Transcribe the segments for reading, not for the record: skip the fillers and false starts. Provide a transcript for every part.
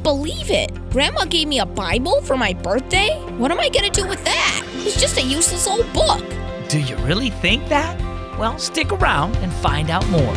believe it. Grandma gave me a Bible for my birthday? What am I going to do with that? It's just a useless old book. Do you really think that? Well, stick around and find out more.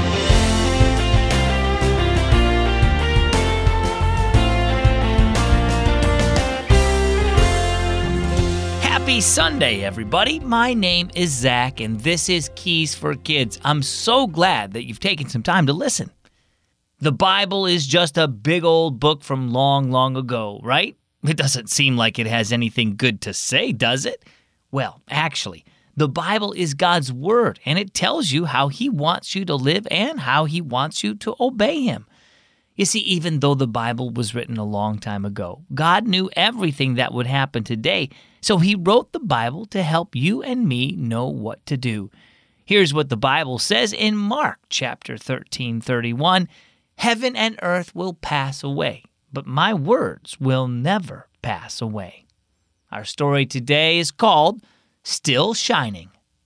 Happy Sunday, everybody. My name is Zach, and this is Keys for Kids. I'm so glad that you've taken some time to listen. The Bible is just a big old book from long, long ago, right? It doesn't seem like it has anything good to say, does it? Well, actually, the Bible is God's Word, and it tells you how He wants you to live and how He wants you to obey Him. You see, even though the Bible was written a long time ago, God knew everything that would happen today, so He wrote the Bible to help you and me know what to do. Here's what the Bible says in Mark chapter 13:31. Heaven and earth will pass away, but my words will never pass away. Our story today is called Still Shining.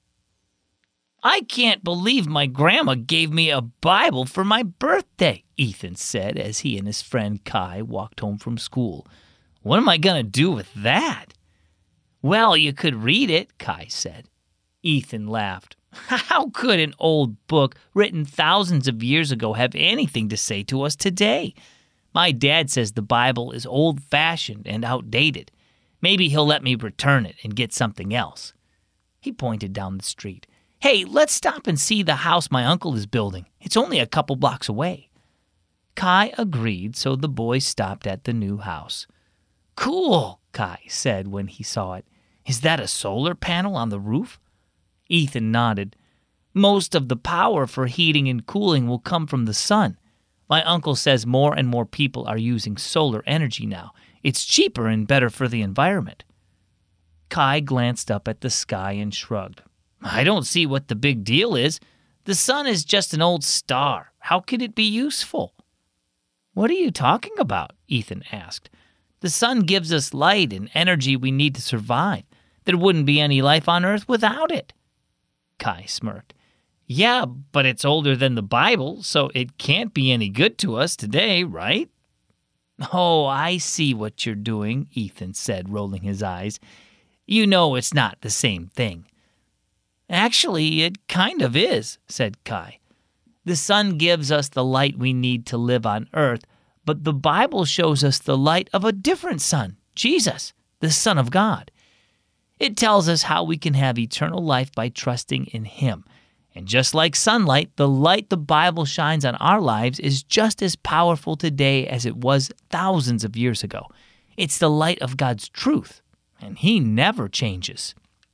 I can't believe my grandma gave me a Bible for my birthday, Ethan said as he and his friend Kai walked home from school. What am I going to do with that? Well, you could read it, Kai said. Ethan laughed. How could an old book written thousands of years ago have anything to say to us today? My dad says the Bible is old-fashioned and outdated. Maybe he'll let me return it and get something else. He pointed down the street. Hey, let's stop and see the house my uncle is building. It's only a couple blocks away. Kai agreed, so the boys stopped at the new house. Cool, Kai said when he saw it. Is that a solar panel on the roof? Ethan nodded. Most of the power for heating and cooling will come from the sun. My uncle says more and more people are using solar energy now. It's cheaper and better for the environment. Kai glanced up at the sky and shrugged. I don't see what the big deal is. The sun is just an old star. How could it be useful? What are you talking about? Ethan asked. The sun gives us light and energy we need to survive. There wouldn't be any life on Earth without it. Kai smirked. Yeah, but it's older than the Bible, so it can't be any good to us today, right? Oh, I see what you're doing, Ethan said, rolling his eyes. You know it's not the same thing. Actually, it kind of is, said Kai. The sun gives us the light we need to live on Earth, but the Bible shows us the light of a different sun, Jesus, the Son of God. It tells us how we can have eternal life by trusting in Him. And just like sunlight, the light the Bible shines on our lives is just as powerful today as it was thousands of years ago. It's the light of God's truth, and He never changes.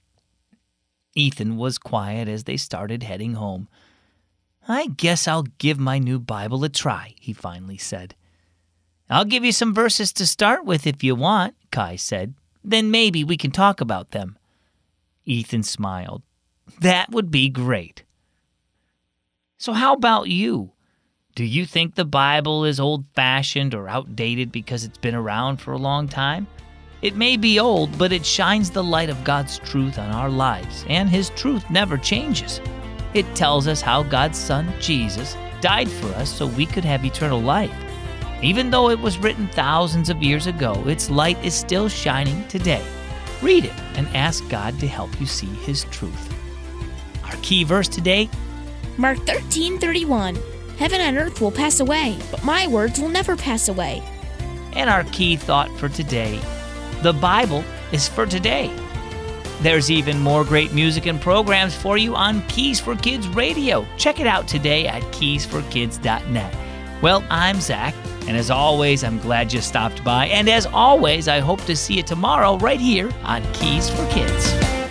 Ethan was quiet as they started heading home. I guess I'll give my new Bible a try, he finally said. I'll give you some verses to start with if you want, Kai said. Then maybe we can talk about them. Ethan smiled. That would be great. So how about you? Do you think the Bible is old-fashioned or outdated because it's been around for a long time? It may be old, but it shines the light of God's truth on our lives, and His truth never changes. It tells us how God's Son, Jesus, died for us so we could have eternal life. Even though it was written thousands of years ago, its light is still shining today. Read it and ask God to help you see His truth. Our key verse today, Mark 13:31. Heaven and earth will pass away, but my words will never pass away. And our key thought for today, the Bible is for today. There's even more great music and programs for you on Keys for Kids Radio. Check it out today at keysforkids.net. Well, I'm Zach, and as always, I'm glad you stopped by. And as always, I hope to see you tomorrow right here on Keys for Kids.